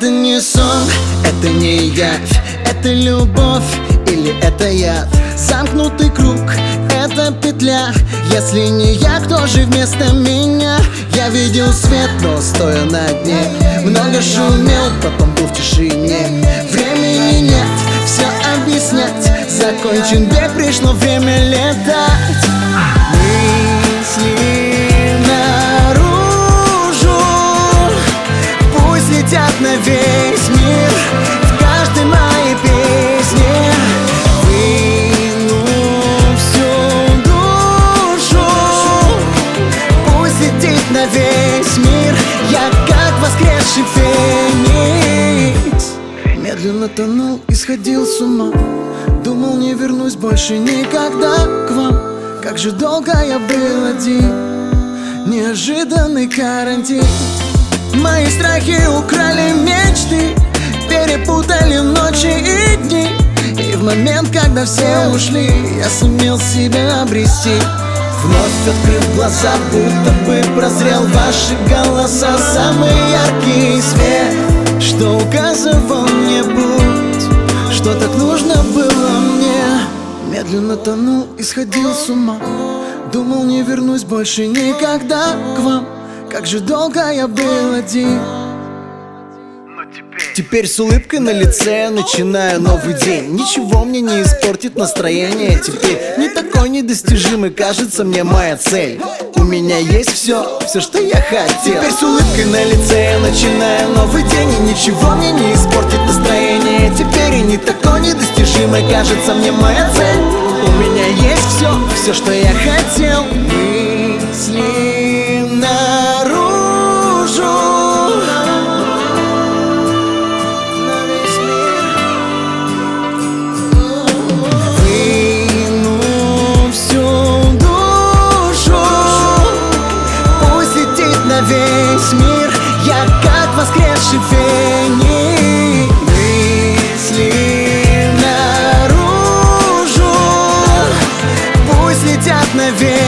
Это не сон, это не явь, это любовь или это яд. Замкнутый круг, это петля. Если не я, кто же вместо меня? Я видел свет, но стоя на дне. Много шумел, потом был в тишине. Времени нет, все объяснять. Закончен бег, пришло время летать. Мысли наружу, пусть летят на весь мир. В каждой моей песне выну всю душу. Пусть летит на весь мир. Я как воскресший феникс. Медленно тонул и сходил с ума. Думал, не вернусь больше никогда к вам. Как же долго я был один. Неожиданный карантин. Мои страхи украли мечты, перепутали ночи и дни. И в момент, когда все ушли, я сумел себя обрести. Вновь открыв глаза, будто бы прозрел ваши голоса. Самый яркий свет, что указывал мне путь, что так нужно было мне. Медленно тонул и сходил с ума. Думал, не вернусь больше никогда к вам. Как же долго я был один. Теперь с улыбкой на лице начинаю новый день. Ничего мне не испортит настроение. Теперь не такой недостижимый кажется мне моя цель. У меня есть все, что я хотел. Теперь с улыбкой на лице я начинаю новый день. И ничего мне не испортит настроение. Теперь и не такой недостижимой кажется мне моя цель. У меня есть все, что я хотел. Мысли наружу, выну всю душу. Пусть летит на весь мир. Я как воскресший феникс. Мысли наружу, пусть летят на весь